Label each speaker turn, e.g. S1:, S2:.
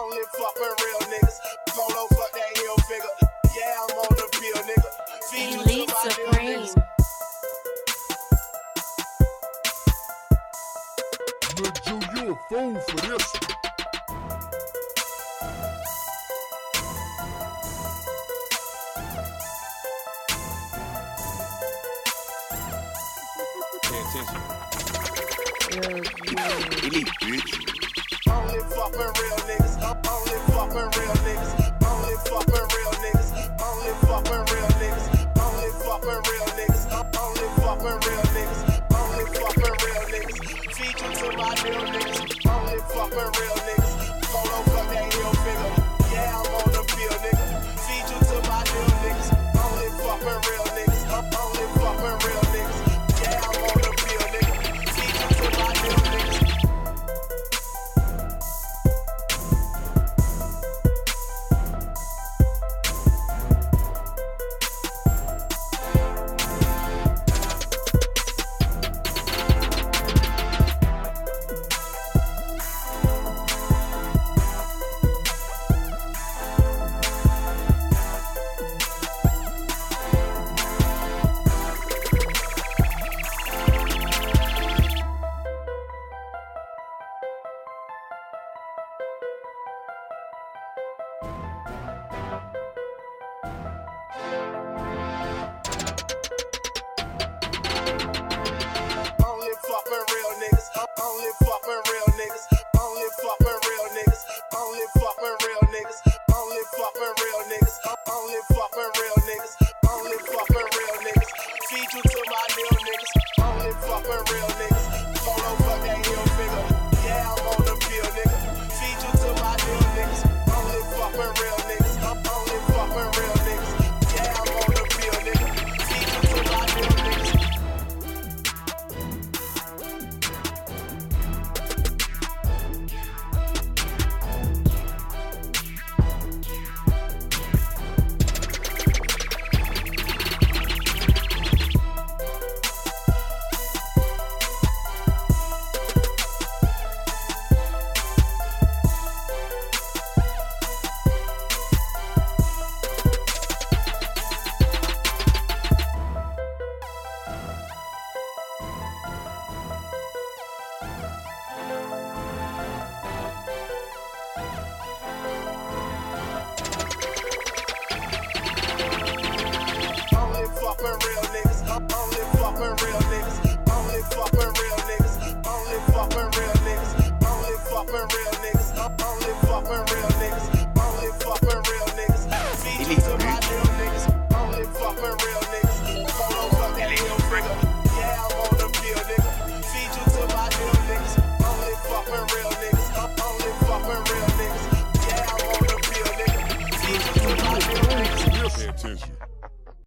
S1: Only fuck with real niggas. Polo fuck that heel figure. Yeah, I'm on the pill, nigga. Feed you
S2: Elite
S1: to my little
S2: Supreme.
S1: niggas.
S3: Lil' Ju, you a fool for this.
S4: Pay attention.
S5: Elite, bitch.
S1: Only fuck with real niggas. Only fuck with real niggas. Only fuck with real niggas. Only fuck with real niggas. Only fuck with real niggas. Only fuck with real niggas. Only fuck with real niggas. Feed you to my little niggas. Only fuck with real niggas. Polo fuck that heel figure. Yeah, I'm on the pill, nigga. Feed you to my little niggas. Only fuck with real niggas. Only fuck with real niggas. Yeah, I'm on the pill, nigga. Feed you to my little niggas. Only fuck with real niggas. Only fuck with real niggas. Only fuck with real niggas. Only fuck with real niggas. Only fuck with real niggas. Only fuck with real niggas. Only fuck with real niggas. Feed you to my little niggas. Only fuck with real niggas. Polo fuck that heel figure. Yeah, I'm on the pill, nigga. Feed you to my little niggas. Only fuck with real niggas. Only fuck with real niggas. Yeah, I'm on the pill, nigga. Feed you to my little niggas. Only fuck with real niggas. Only fuck with real niggas. Only fuck with real niggas. Only fuck with real niggas. Only fuck with real niggas. Only fuck with real niggas.